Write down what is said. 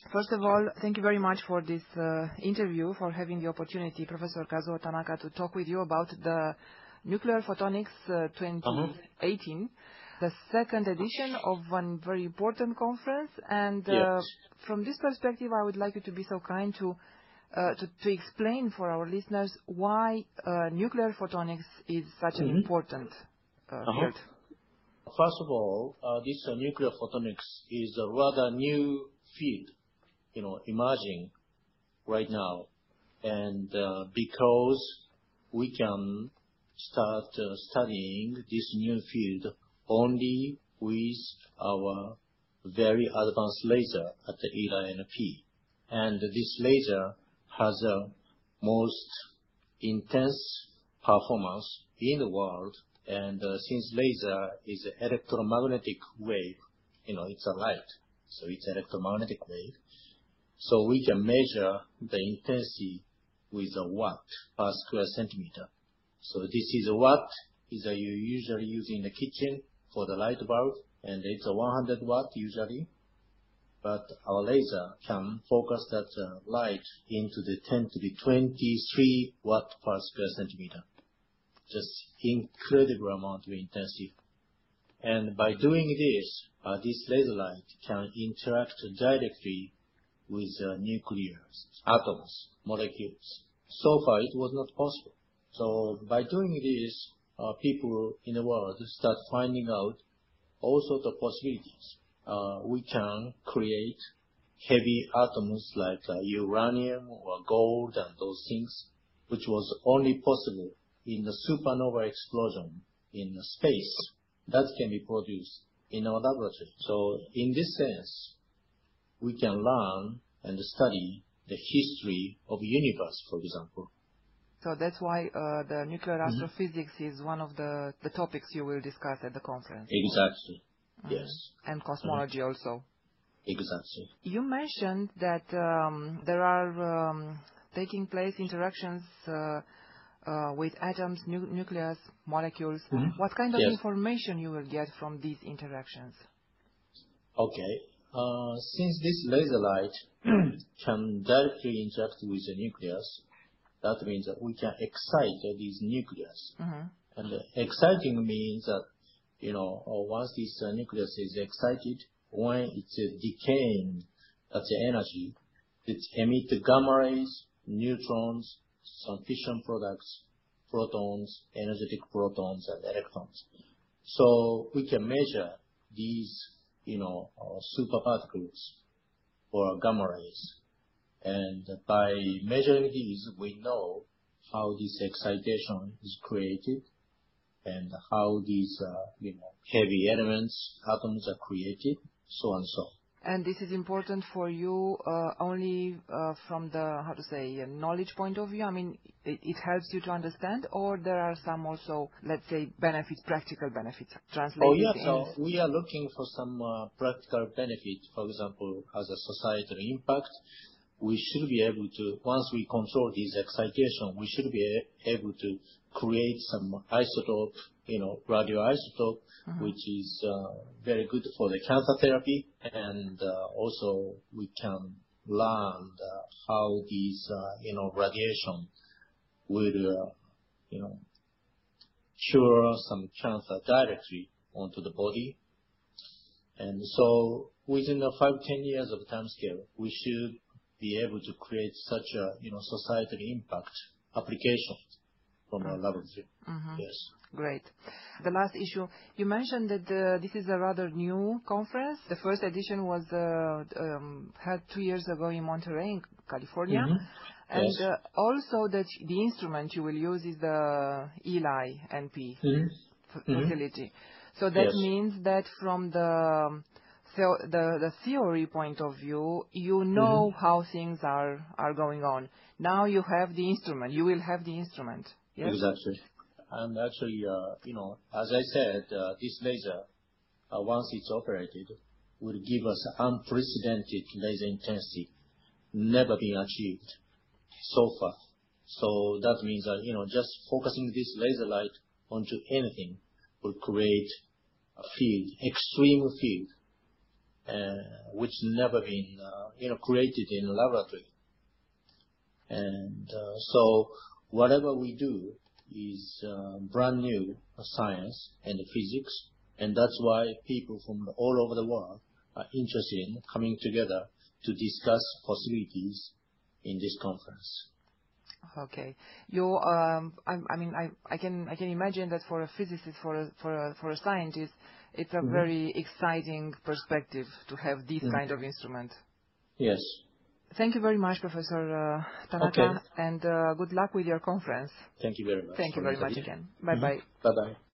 First of all, thank you very much for this interview, for having the opportunity, Professor Kazuo Tanaka, to talk with you about the Nuclear Photonics 2018, the second edition of one very important conference. And from this perspective, I would like you to be so kind to explain for our listeners why nuclear photonics is such an important field. First of all, this nuclear photonics is a rather new field, emerging right now. And because we can start studying this new field only with our very advanced laser at the ELI-NP. And this laser has a most intense performance in the world. And since laser is an electromagnetic wave, it's a light, so it's an electromagnetic wave. So we can measure the intensity with a watt per square centimeter. So this is a watt is you usually use in the kitchen for the light bulb, and it's a 100 watt usually. But our laser can focus that light into the 10 to the 23 watt per square centimeter. Just incredible amount of intensity. And by doing this, this laser light can interact directly with nucleus, atoms, molecules. So far, it was not possible. So by doing this, people in the world start finding out all sorts of possibilities. We can create heavy atoms like uranium or gold and those things, which was only possible in the supernova explosion in space. That can be produced in our laboratory. So in this sense, we can learn and study the history of the universe, for example. So that's why the nuclear astrophysics is one of the topics you will discuss at the conference. Exactly. Yes. And cosmology also. Exactly. You mentioned that there are taking place interactions with atoms, nucleus, molecules. What kind of information you will get from these interactions? Okay. Since this laser light can directly interact with the nucleus, that means that we can excite these nucleus. And exciting means that, once this nucleus is excited, when it's decaying at the energy, it emits gamma rays, neutrons, some fission products, protons, energetic protons, and electrons. So we can measure these, superparticles or gamma rays. And by measuring these, we know how this excitation is created and how these, heavy elements, atoms are created, so and so. And this is important for you only from the, knowledge point of view? I mean, it helps you to understand, or there are some also, let's say, benefits, practical benefits translated so we are looking for some practical benefit, for example, as a societal impact. We should be able to, once we control this excitation, we should be able to create some isotope, radioisotope, which is very good for the cancer therapy. And also we can learn how these, radiation will, cure some cancer directly onto the body. And so within the 5-10 years of time scale, we should be able to create such a, societal impact application from our laboratory. Yes. Great. The last issue, you mentioned that this is a rather new conference. The first edition was held 2 years ago in Monterey, California. And also that the instrument you will use is the ELI-NP facility. So that means that from the theory point of view, you know how things are going on. Now you have the instrument. You will have the instrument. Yes? Exactly. And actually, as I said, this laser, once it's operated, will give us unprecedented laser intensity, never been achieved so far. So that means that, just focusing this laser light onto anything will create a field, extreme field. which never been created in a laboratory. And so whatever we do is brand new science and physics, and that's why people from all over the world are interested in coming together to discuss possibilities in this conference. Okay. I can imagine that for a physicist, for a scientist, it's a very exciting perspective to have this kind of instrument. Yes. Thank you very much, Professor Tanaka, and good luck with your conference. Thank you very much. Thank you very much again. Bye-bye. Bye-bye.